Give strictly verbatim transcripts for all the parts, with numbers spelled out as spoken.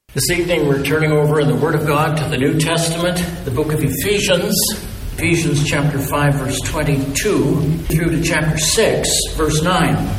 This evening we're turning over in the Word of God to the New Testament, the book of Ephesians, Ephesians chapter five, verse twenty-two, through to chapter six, verse nine.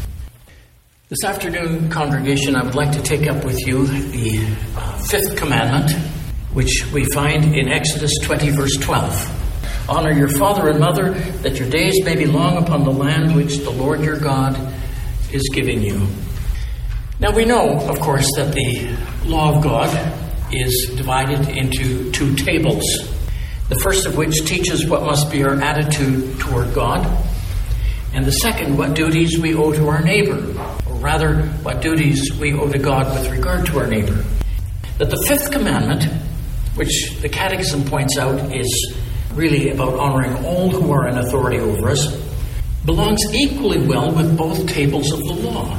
This afternoon, congregation, I would like to take up with you the uh, fifth commandment, which we find in Exodus twenty, verse twelve. Honor your father and mother, that your days may be long upon the land which the Lord your God is giving you. Now we know, of course, that the law of God is divided into two tables. The first of which teaches what must be our attitude toward God, and the second, what duties we owe to our neighbor, or rather, what duties we owe to God with regard to our neighbor. But the fifth commandment, which the Catechism points out is really about honoring all who are in authority over us, belongs equally well with both tables of the law.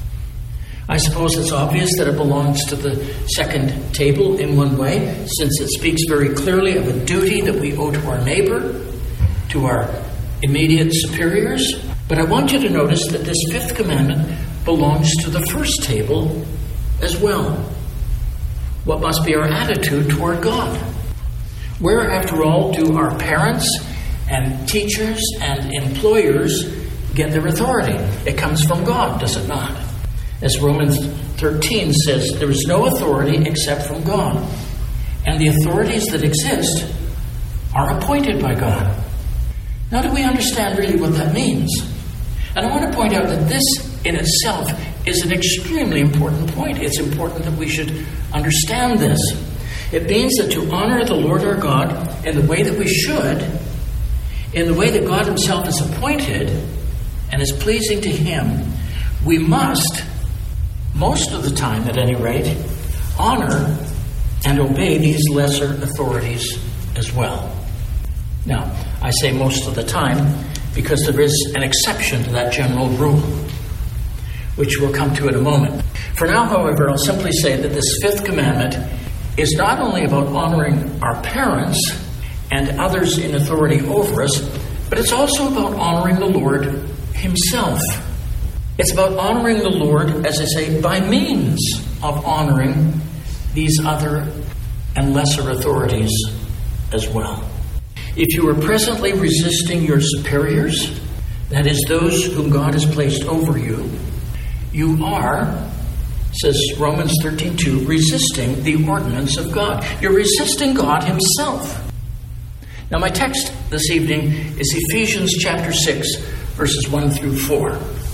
I suppose it's obvious that it belongs to the second table in one way, since it speaks very clearly of a duty that we owe to our neighbor, to our immediate superiors. But I want you to notice that this fifth commandment belongs to the first table as well. What must be our attitude toward God? Where, after all, do our parents and teachers and employers get their authority? It comes from God, does it not? As Romans thirteen says, there is no authority except from God. And the authorities that exist are appointed by God. Now, do we understand really what that means? And I want to point out that this in itself is an extremely important point. It's important that we should understand this. It means that to honor the Lord our God in the way that we should, in the way that God himself is appointed and is pleasing to him, we must, most of the time at any rate, honor and obey these lesser authorities as well. Now, I say most of the time because there is an exception to that general rule, which we'll come to in a moment. For now, however, I'll simply say that this fifth commandment is not only about honoring our parents and others in authority over us, but it's also about honoring the Lord himself. It's about honoring the Lord, as I say, by means of honoring these other and lesser authorities as well. If you are presently resisting your superiors, that is, those whom God has placed over you, you are, says Romans thirteen two, resisting the ordinance of God. You're resisting God himself. Now, my text this evening is Ephesians chapter six, verses one through four.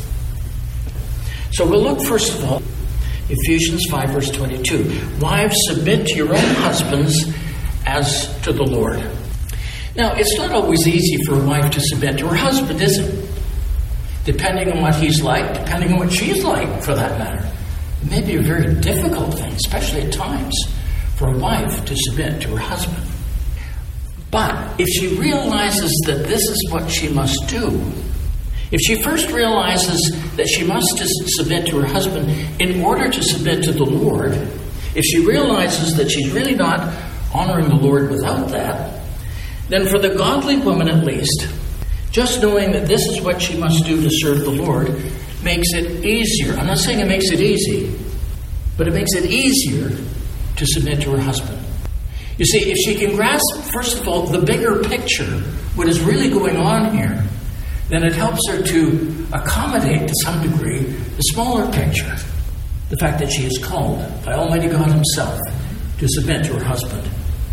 So we'll look first of all, Ephesians five, verse twenty-two. Wives, submit to your own husbands as to the Lord. Now, it's not always easy for a wife to submit to her husband, is it? Depending on what he's like, depending on what she's like, for that matter. It may be a very difficult thing, especially at times, for a wife to submit to her husband. But if she realizes that this is what she must do, if she first realizes that she must submit to her husband in order to submit to the Lord, if she realizes that she's really not honoring the Lord without that, then for the godly woman at least, just knowing that this is what she must do to serve the Lord makes it easier. I'm not saying it makes it easy, but it makes it easier to submit to her husband. You see, if she can grasp, first of all, the bigger picture, what is really going on here, then it helps her to accommodate, to some degree, the smaller picture. The fact that she is called by Almighty God himself to submit to her husband.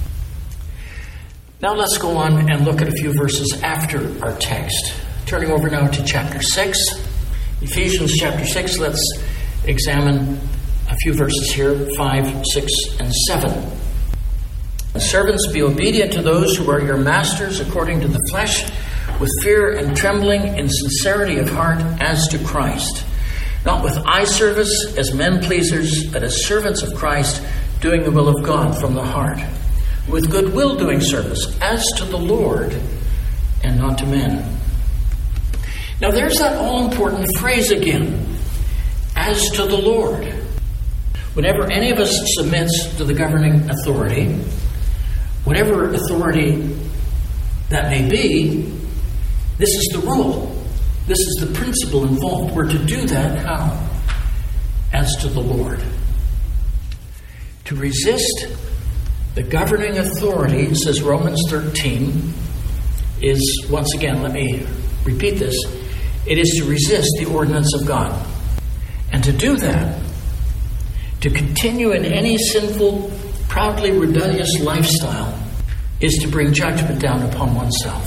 Now let's go on and look at a few verses after our text. Turning over now to chapter six. Ephesians chapter six, let's examine a few verses here, five, six, and seven. Servants, be obedient to those who are your masters according to the flesh, with fear and trembling, in sincerity of heart, as to Christ. Not with eye service as men pleasers, but as servants of Christ, doing the will of God from the heart. With good will doing service, as to the Lord, and not to men. Now there's that all-important phrase again, as to the Lord. Whenever any of us submits to the governing authority, whatever authority that may be, this is the rule. This is the principle involved. We're to do that how? As to the Lord. To resist the governing authority, says Romans thirteen, is, once again, let me repeat this, it is to resist the ordinance of God. And to do that, to continue in any sinful, proudly rebellious lifestyle, is to bring judgment down upon oneself.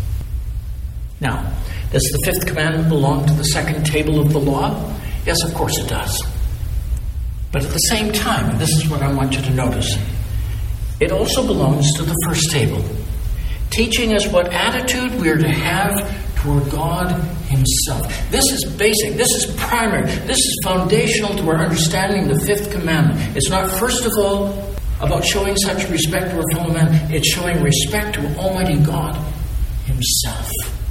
Now, does the fifth commandment belong to the second table of the law? Yes, of course it does. But at the same time, and this is what I want you to notice, it also belongs to the first table, teaching us what attitude we are to have toward God Himself. This is basic. This is primary. This is foundational to our understanding the fifth commandment. It's not, first of all, about showing such respect to our fellow man. It's showing respect to Almighty God Himself.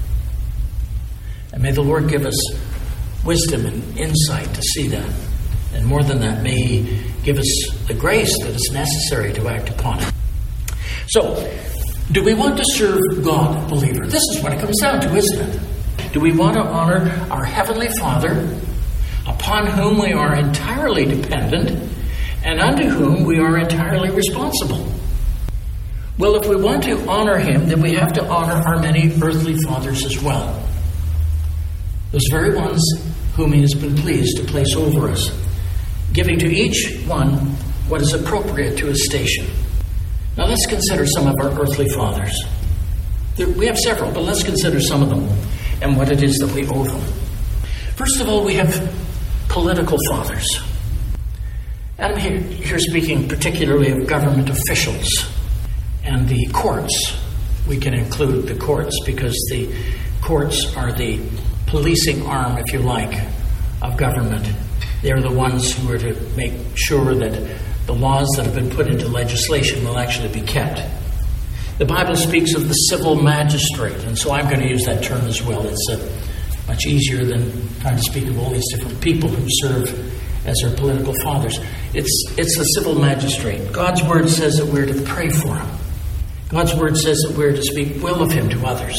And may the Lord give us wisdom and insight to see that. And more than that, may He give us the grace that is necessary to act upon it. So, do we want to serve God, believer? This is what it comes down to, isn't it? Do we want to honor our Heavenly Father, upon whom we are entirely dependent, and unto whom we are entirely responsible? Well, if we want to honor Him, then we have to honor our many earthly fathers as well. Those very ones whom He has been pleased to place over us, giving to each one what is appropriate to his station. Now let's consider some of our earthly fathers. There, we have several, but let's consider some of them and what it is that we owe them. First of all, we have political fathers. And I'm here, here speaking particularly of government officials and the courts. We can include the courts because the courts are the policing arm, if you like, of government. They're the ones who are to make sure that the laws that have been put into legislation will actually be kept. The Bible speaks of the civil magistrate, and so I'm going to use that term as well. It's uh, much easier than trying to speak of all these different people who serve as our political fathers. It's, it's the civil magistrate. God's Word says that we're to pray for him. God's Word says that we're to speak well of him to others.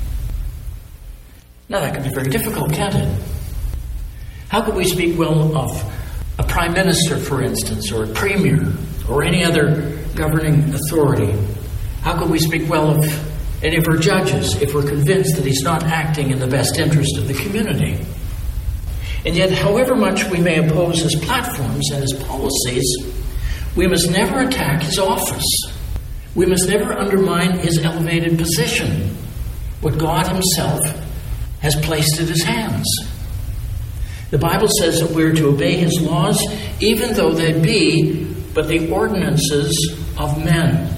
Now that can be very difficult, can't it? How could we speak well of a prime minister, for instance, or a premier, or any other governing authority? How could we speak well of any of our judges if we're convinced that he's not acting in the best interest of the community? And yet, however much we may oppose his platforms and his policies, we must never attack his office. We must never undermine his elevated position, what God Himself has placed in his hands. The Bible says that we're to obey His laws, even though they be but the ordinances of men.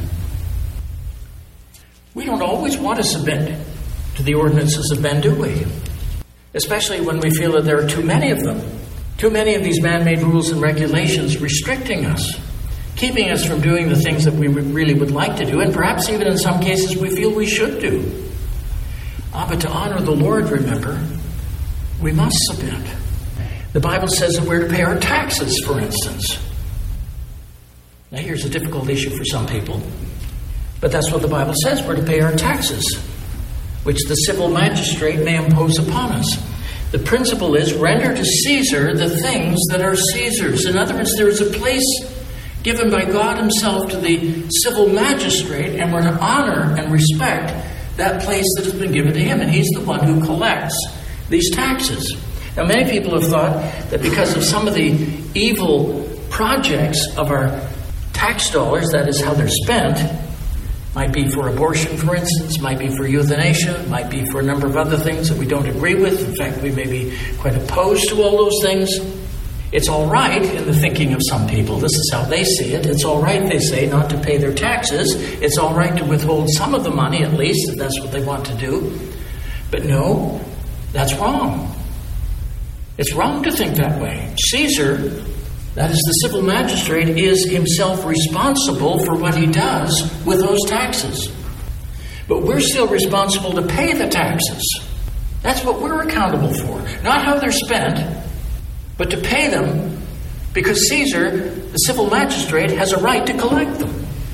We don't always want to submit to the ordinances of men, do we? Especially when we feel that there are too many of them. Too many of these man-made rules and regulations restricting us, keeping us from doing the things that we really would like to do, and perhaps even in some cases we feel we should do. Ah, but to honor the Lord, remember, we must submit. The Bible says that we're to pay our taxes, for instance. Now here's a difficult issue for some people, but that's what the Bible says. We're to pay our taxes, which the civil magistrate may impose upon us. The principle is, render to Caesar the things that are Caesar's. In other words, there is a place given by God Himself to the civil magistrate, and we're to honor and respect that place that has been given to him, and he's the one who collects these taxes. Now, many people have thought that because of some of the evil projects of our tax dollars, that is how they're spent, might be for abortion, for instance, might be for euthanasia, might be for a number of other things that we don't agree with. In fact, we may be quite opposed to all those things. It's all right in the thinking of some people. This is how they see it. It's all right, they say, not to pay their taxes. It's all right to withhold some of the money, at least, if that's what they want to do. But no, that's wrong. It's wrong to think that way. Caesar, that is the civil magistrate, is himself responsible for what he does with those taxes. But we're still responsible to pay the taxes. That's what we're accountable for. Not how they're spent, but to pay them, because Caesar, the civil magistrate, has a right to collect them.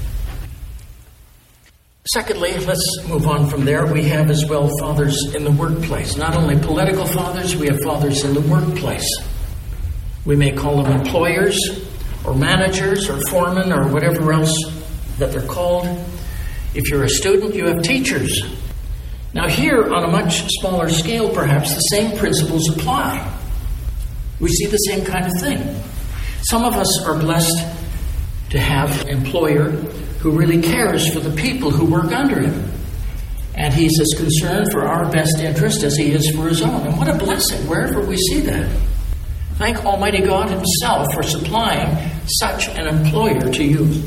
Secondly, let's move on from there. We have as well fathers in the workplace. Not only political fathers, we have fathers in the workplace. We may call them employers, or managers or foremen or whatever else that they're called. If you're a student, you have teachers. Now here, on a much smaller scale perhaps, the same principles apply. We see the same kind of thing. Some of us are blessed to have an employer who really cares for the people who work under him. And he's as concerned for our best interest as he is for his own. And what a blessing, wherever we see that. Thank Almighty God himself for supplying such an employer to you.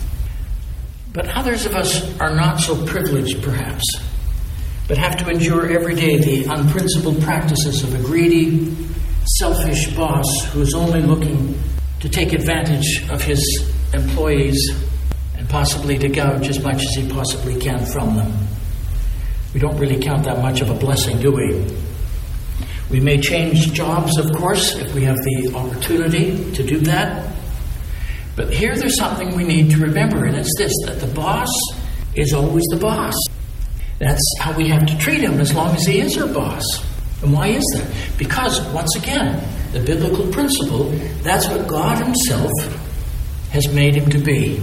But others of us are not so privileged, perhaps, but have to endure every day the unprincipled practices of a greedy, selfish boss who is only looking to take advantage of his employees and possibly to gouge as much as he possibly can from them. We don't really count that much of a blessing, do we? We may change jobs, of course, if we have the opportunity to do that. But here there's something we need to remember, and it's this, that the boss is always the boss. That's how we have to treat him as long as he is our boss. And why is that? Because, once again, the biblical principle, that's what God himself has made him to be.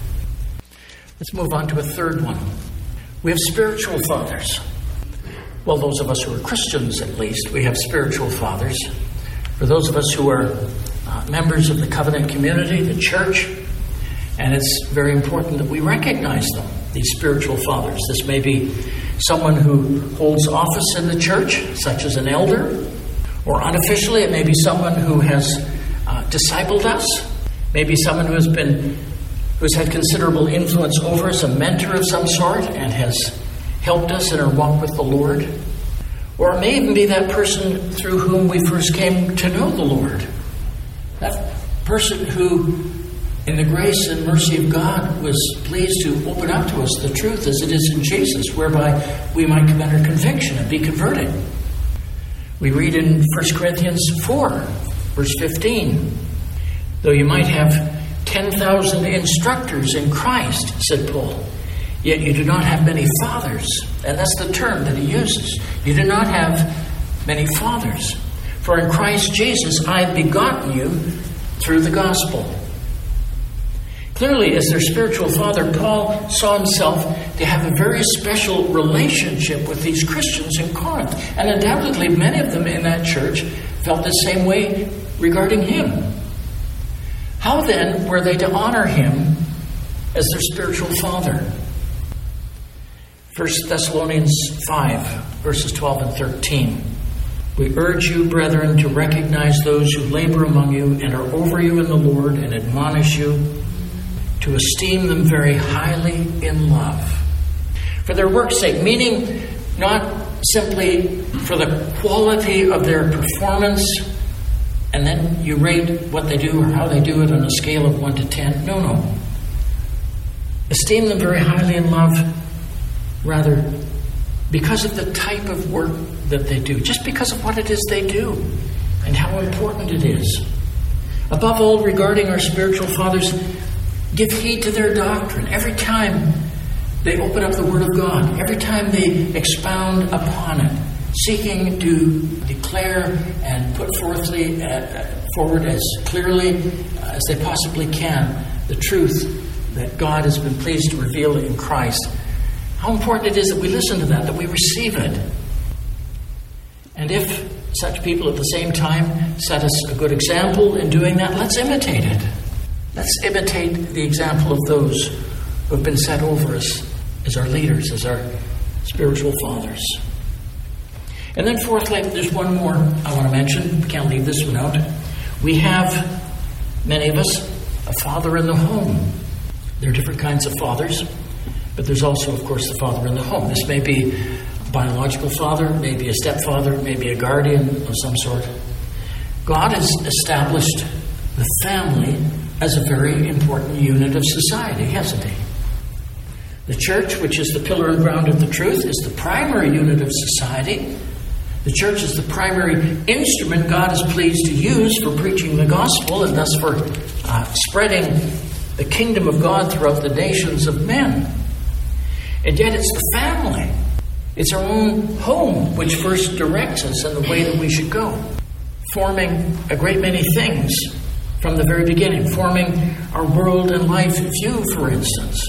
Let's move on to a third one. We have spiritual fathers. Well, those of us who are Christians, at least, we have spiritual fathers. For those of us who are uh, members of the covenant community, the church, and it's very important that we recognize them, these spiritual fathers. This may be someone who holds office in the church, such as an elder, or unofficially it may be someone who has uh, discipled us, maybe someone who has been, who's had considerable influence over us, a mentor of some sort, and has helped us in our walk with the Lord. Or it may even be that person through whom we first came to know the Lord. That person who, in the grace and mercy of God, was pleased to open up to us the truth as it is in Jesus, whereby we might come under conviction and be converted. We read in First Corinthians four, verse fifteen, though you might have ten thousand instructors in Christ, said Paul, yet you do not have many fathers. And that's the term that he uses. You do not have many fathers. For in Christ Jesus I have begotten you through the gospel. Clearly, as their spiritual father, Paul saw himself to have a very special relationship with these Christians in Corinth. And undoubtedly, many of them in that church felt the same way regarding him. How then were they to honor him as their spiritual father? First Thessalonians five, verses twelve and thirteen. We urge you, brethren, to recognize those who labor among you and are over you in the Lord and admonish you, to esteem them very highly in love, for their work's sake, meaning not simply for the quality of their performance, and then you rate what they do or how they do it on a scale of one to ten. No, no. Esteem them very highly in love, rather, because of the type of work that they do, just because of what it is they do and how important it is. Above all, regarding our spiritual fathers, give heed to their doctrine. Every time they open up the Word of God, every time they expound upon it, seeking to declare and put forthly, uh, forward as clearly as they possibly can the truth that God has been pleased to reveal in Christ. How important it is that we listen to that, that we receive it. And if such people at the same time set us a good example in doing that, let's imitate it. Let's imitate the example of those who have been set over us as our leaders, as our spiritual fathers. And then fourthly, there's one more I want to mention. We can't leave this one out. We have, many of us, a father in the home. There are different kinds of fathers, but there's also, of course, the father in the home. This may be a biological father, maybe a stepfather, maybe a guardian of some sort. God has established the family as a very important unit of society, hasn't he? The church, which is the pillar and ground of the truth, is the primary unit of society. The church is the primary instrument God is pleased to use for preaching the gospel and thus for uh, spreading the kingdom of God throughout the nations of men. And yet it's the family. It's our own home which first directs us in the way that we should go, forming a great many things from the very beginning, forming our world and life view, for instance.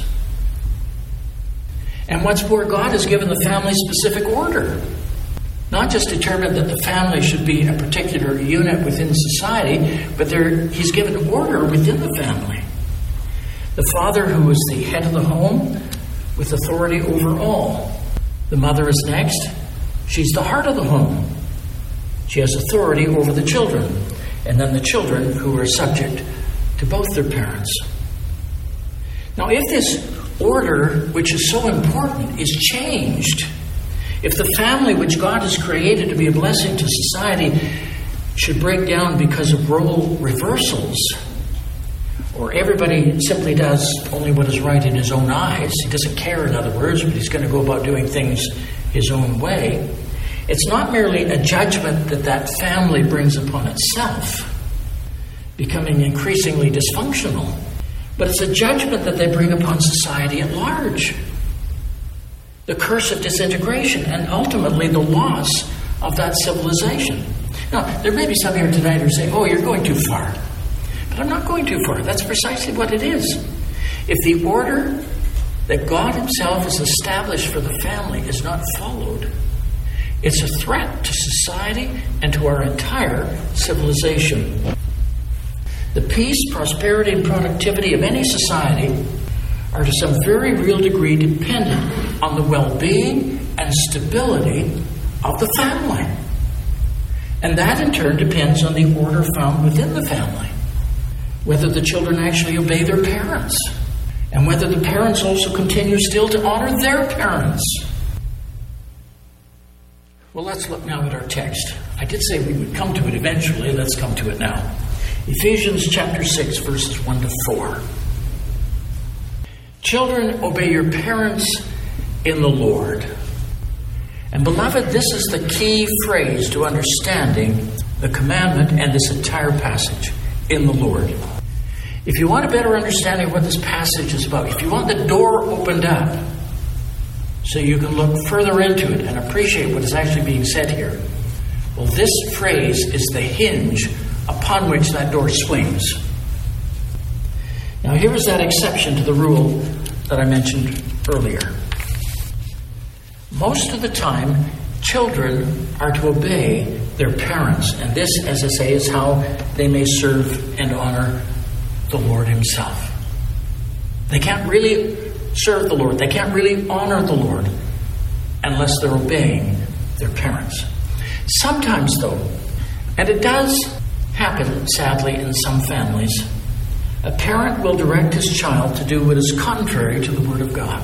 And what's more, God has given the family specific order. Not just determined that the family should be a particular unit within society, but there, He's given order within the family. The father, who is the head of the home, with authority over all. The mother is next. She's the heart of the home. She has authority over the children. And then the children, who are subject to both their parents. Now, if this order, which is so important, is changed, if the family which God has created to be a blessing to society should break down because of role reversals, or everybody simply does only what is right in his own eyes, he doesn't care, in other words, but he's going to go about doing things his own way, it's not merely a judgment that that family brings upon itself, becoming increasingly dysfunctional, but it's a judgment that they bring upon society at large. The curse of disintegration, and ultimately the loss of that civilization. Now, there may be some here tonight who say, oh, you're going too far. But I'm not going too far. That's precisely what it is. If the order that God Himself has established for the family is not followed, it's a threat to society and to our entire civilization. The peace, prosperity, and productivity of any society are to some very real degree dependent on the well-being and stability of the family. And that in turn depends on the order found within the family. Whether the children actually obey their parents, and whether the parents also continue still to honor their parents. Well, let's look now at our text. I did say we would come to it eventually. Let's come to it now. Ephesians chapter six, verses one to four. Children, obey your parents in the Lord. And beloved, this is the key phrase to understanding the commandment and this entire passage, in the Lord. If you want a better understanding of what this passage is about, if you want the door opened up so you can look further into it and appreciate what is actually being said here, well, this phrase is the hinge upon which that door swings. Now, here is that exception to the rule that I mentioned earlier. Most of the time, children are to obey their parents, and this, as I say, is how they may serve and honor the Lord Himself. They can't really serve the Lord, they can't really honor the Lord unless they're obeying their parents. Sometimes, though, and it does happen, sadly, in some families, a parent will direct his child to do what is contrary to the Word of God.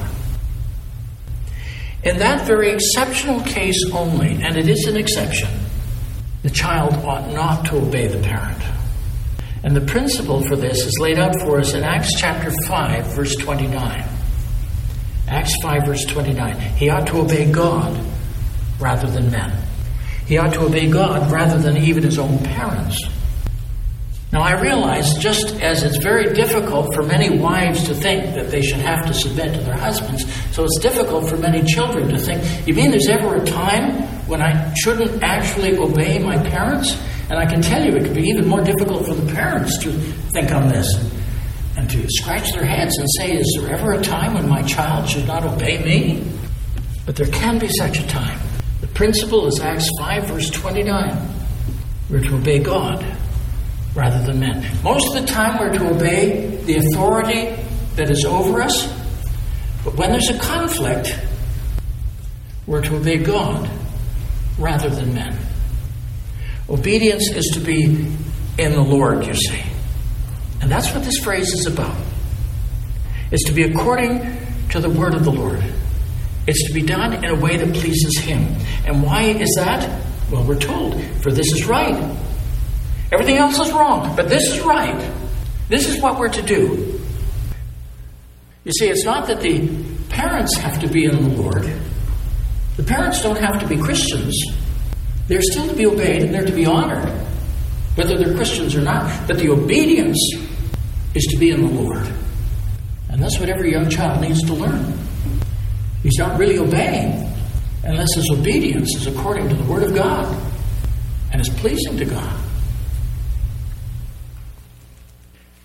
In that very exceptional case only, and it is an exception, the child ought not to obey the parent. And the principle for this is laid out for us in Acts chapter five, verse twenty-nine. Acts five, verse twenty-nine. He ought to obey God rather than men. He ought to obey God rather than even his own parents. Now, I realize, just as it's very difficult for many wives to think that they should have to submit to their husbands, so it's difficult for many children to think, you mean there's ever a time when I shouldn't actually obey my parents? And I can tell you, it could be even more difficult for the parents to think on this and to scratch their heads and say, is there ever a time when my child should not obey me? But there can be such a time. The principle is Acts five, verse twenty-nine. We're to obey God rather than men. Most of the time we're to obey the authority that is over us, but when there's a conflict, we're to obey God rather than men. Obedience is to be in the Lord, you see. And that's what this phrase is about. It's to be according to the word of the Lord. It's to be done in a way that pleases Him. And why is that? Well, we're told, for this is right. Everything else is wrong, but this is right. This is what we're to do. You see, it's not that the parents have to be in the Lord. The parents don't have to be Christians. They're still to be obeyed and they're to be honored, whether they're Christians or not. But the obedience is to be in the Lord. And that's what every young child needs to learn. He's not really obeying unless his obedience is according to the Word of God and is pleasing to God.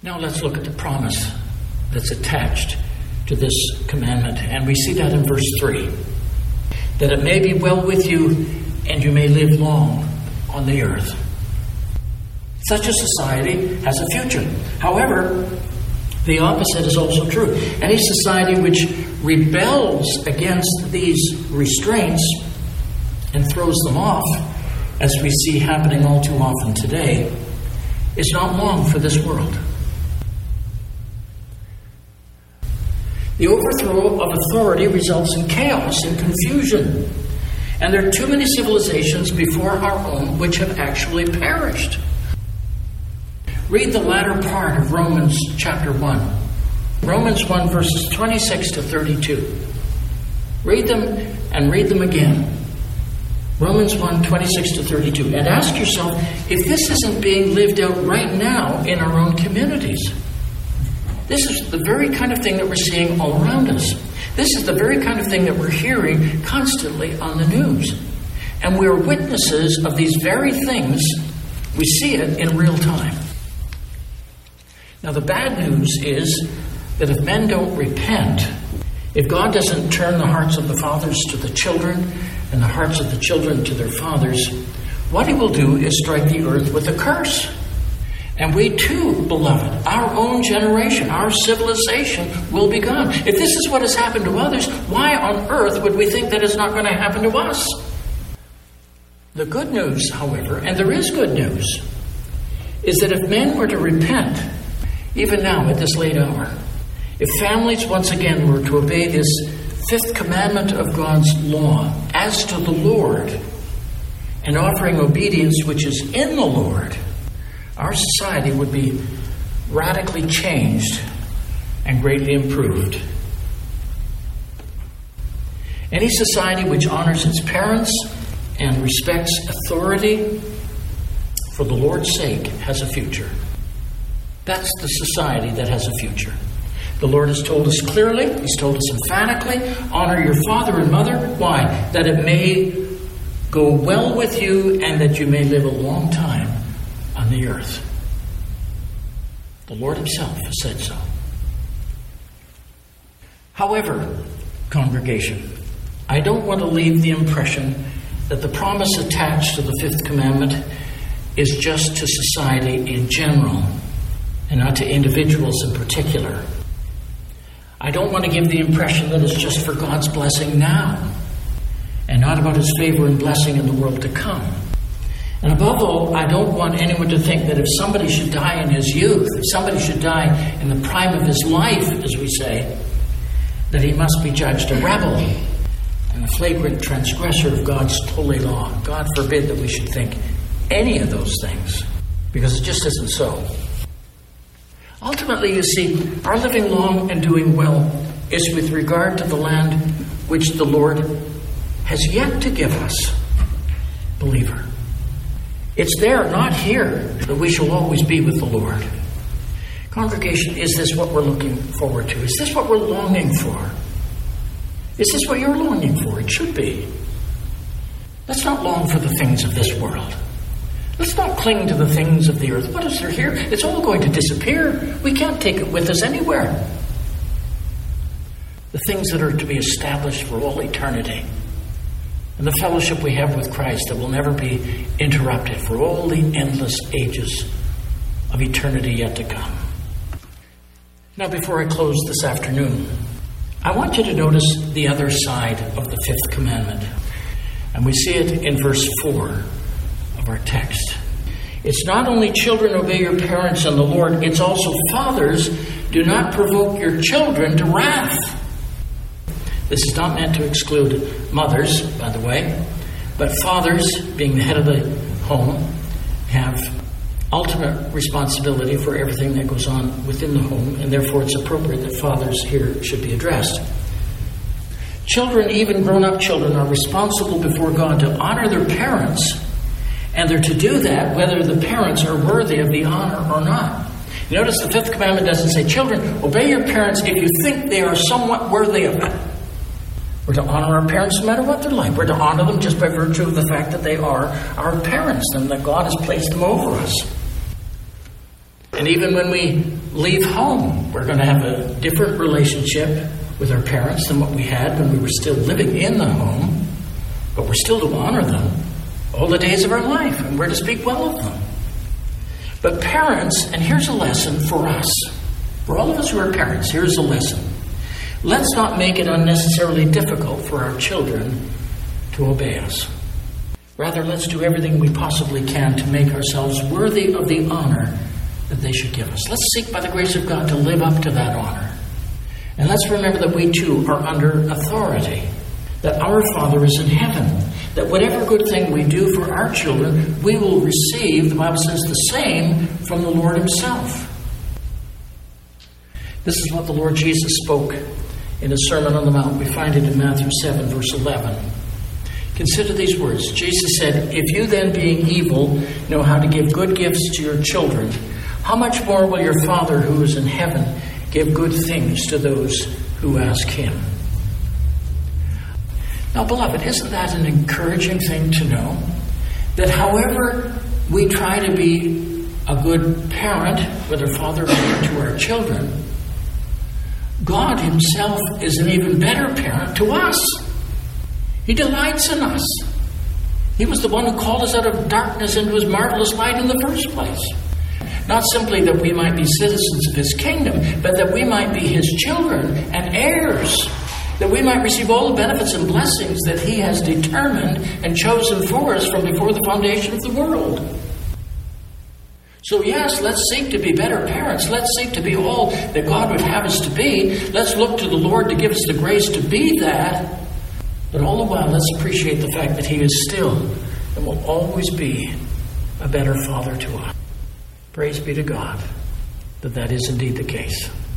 Now let's look at the promise that's attached to this commandment. And we see that in verse three. That it may be well with you and you may live long on the earth. Such a society has a future. However, the opposite is also true. Any society which rebels against these restraints and throws them off, as we see happening all too often today, is not long for this world. The overthrow of authority results in chaos and confusion. And there are too many civilizations before our own which have actually perished. Read the latter part of Romans chapter one. Romans one verses twenty-six to thirty-two. Read them and read them again. Romans one, twenty-six to thirty-two. And ask yourself if this isn't being lived out right now in our own communities. This is the very kind of thing that we're seeing all around us. This is the very kind of thing that we're hearing constantly on the news. And we're witnesses of these very things. We see it in real time. Now, the bad news is that if men don't repent, if God doesn't turn the hearts of the fathers to the children and the hearts of the children to their fathers, what he will do is strike the earth with a curse. And we too, beloved, our own generation, our civilization will be gone. If this is what has happened to others, why on earth would we think that it's not going to happen to us? The good news, however, and there is good news, is that if men were to repent, even now at this late hour, if families once again were to obey this fifth commandment of God's law as to the Lord, and offering obedience which is in the Lord, our society would be radically changed and greatly improved. Any society which honors its parents and respects authority for the Lord's sake has a future. That's the society that has a future. The Lord has told us clearly, He's told us emphatically, honor your father and mother. Why? That it may go well with you and that you may live a long time on the earth. The Lord Himself has said so. However, congregation, I don't want to leave the impression that the promise attached to the fifth commandment is just to society in general and not to individuals in particular. I don't want to give the impression that it's just for God's blessing now and not about His favor and blessing in the world to come. And above all, I don't want anyone to think that if somebody should die in his youth, if somebody should die in the prime of his life, as we say, that he must be judged a rebel and a flagrant transgressor of God's holy law. God forbid that we should think any of those things, because it just isn't so. Ultimately, you see, our living long and doing well is with regard to the land which the Lord has yet to give us, believer. It's there, not here, that we shall always be with the Lord. Congregation, is this what we're looking forward to? Is this what we're longing for? Is this what you're longing for? It should be. Let's not long for the things of this world. Let's not cling to the things of the earth. What is there here? It's all going to disappear. We can't take it with us anywhere. The things that are to be established for all eternity. And the fellowship we have with Christ that will never be interrupted for all the endless ages of eternity yet to come. Now, before I close this afternoon, I want you to notice the other side of the fifth commandment. And we see it in verse four of our text. It's not only children obey your parents in the Lord, it's also fathers, do not provoke your children to wrath. This is not meant to exclude mothers, by the way, but fathers, being the head of the home, have ultimate responsibility for everything that goes on within the home, and therefore it's appropriate that fathers here should be addressed. Children, even grown-up children, are responsible before God to honor their parents, and they're to do that whether the parents are worthy of the honor or not. You notice the fifth commandment doesn't say, children, obey your parents if you think they are somewhat worthy of it. We're to honor our parents no matter what they're like. We're to honor them just by virtue of the fact that they are our parents and that God has placed them over us. And even when we leave home, we're going to have a different relationship with our parents than what we had when we were still living in the home. But we're still to honor them all the days of our life, and we're to speak well of them. But parents, and here's a lesson for us. For all of us who are parents, here's a lesson. Let's not make it unnecessarily difficult for our children to obey us. Rather, let's do everything we possibly can to make ourselves worthy of the honor that they should give us. Let's seek by the grace of God to live up to that honor. And let's remember that we too are under authority, that our Father is in heaven, that whatever good thing we do for our children, we will receive, the Bible says, the same from the Lord himself. This is what the Lord Jesus spoke in his Sermon on the Mount. We find it in Matthew seven, verse eleven. Consider these words. Jesus said, "If you then, being evil, know how to give good gifts to your children, how much more will your Father who is in heaven give good things to those who ask him?" Now, beloved, isn't that an encouraging thing to know? That however we try to be a good parent, whether father or mother, to our children, God himself is an even better parent to us. He delights in us. He was the one who called us out of darkness into his marvelous light in the first place. Not simply that we might be citizens of his kingdom, but that we might be his children and heirs, that we might receive all the benefits and blessings that he has determined and chosen for us from before the foundation of the world. So yes, let's seek to be better parents. Let's seek to be all that God would have us to be. Let's look to the Lord to give us the grace to be that. But all the while, let's appreciate the fact that he is still and will always be a better Father to us. Praise be to God that that is indeed the case.